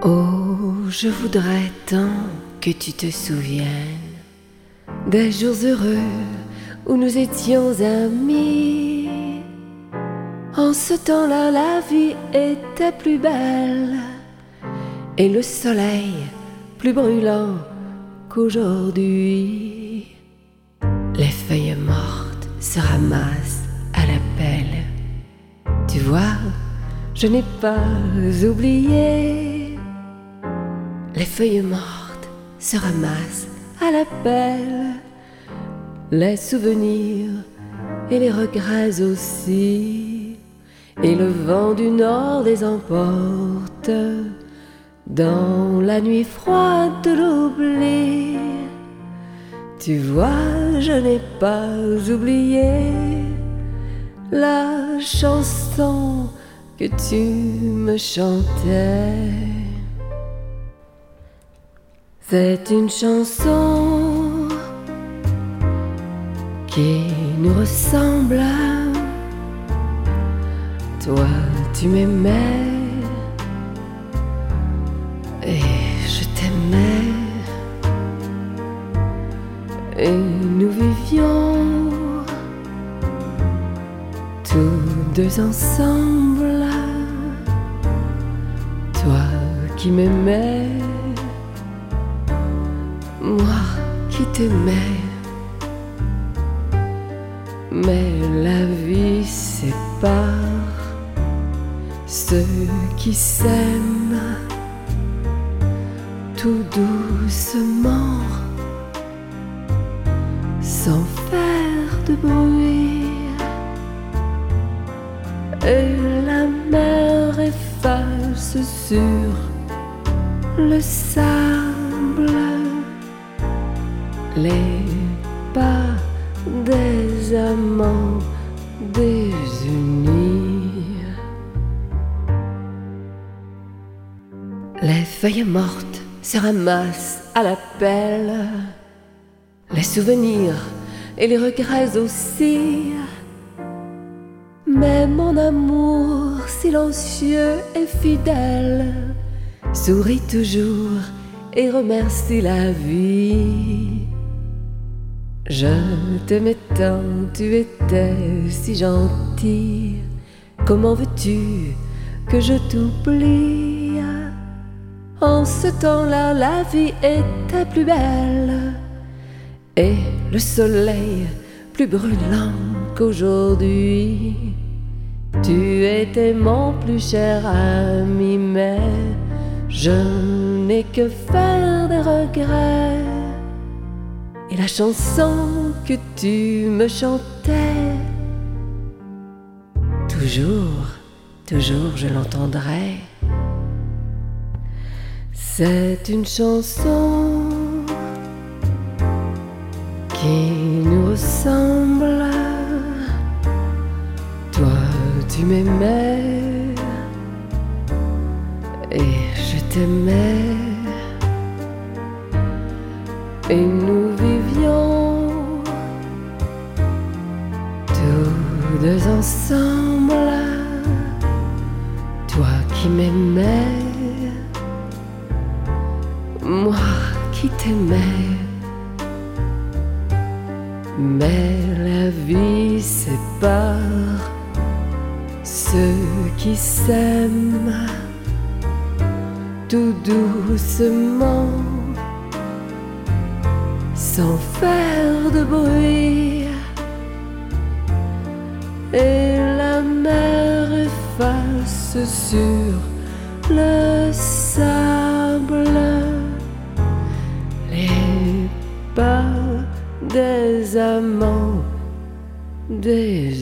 Oh, je voudrais tant que tu te souviennes des jours heureux où nous étions amis. En ce temps-là, la vie était plus belle et le soleil plus brûlant qu'aujourd'hui. Les feuilles mortes se ramassent à la pelle. Tu vois, je n'ai pas oublié. Les feuilles mortes se ramassent à la pelle. Les souvenirs et les regrets aussi. Et le vent du nord les emporte dans la nuit froide de l'oubli. Tu vois, je n'ai pas oublié la chanson que tu me chantais. C'est une chanson qui nous ressemble. Toi, tu m'aimais et je t'aimais, et nous vivions tous deux ensemble. Toi qui m'aimais, moi qui t'aimais. Mais la vie sépare ceux qui s'aiment tout doucement, sans faire de bruit. Et la mer efface sur le sable les pas des amants désunis. Les feuilles mortes se ramassent à la pelle, les souvenirs et les regrets aussi. Mais mon amour silencieux et fidèle sourit toujours et remercie la vie. Je t'aimais tant, tu étais si gentil. Comment veux-tu que je t'oublie? En ce temps-là, la vie était plus belle et le soleil plus brûlant qu'aujourd'hui. Tu étais mon plus cher ami, mais je n'ai que faire des regrets. Et la chanson que tu me chantais, toujours, toujours je l'entendrai. C'est une chanson qui nous ressemble. Toi, tu m'aimais et je t'aimais, et nous vivions tous deux ensemble. Toi qui m'aimais, moi qui t'aimais. Mais la vie sépare ceux qui s'aiment tout doucement, sans faire de bruit. Et la mer efface sur le sable les pas des amants désunis.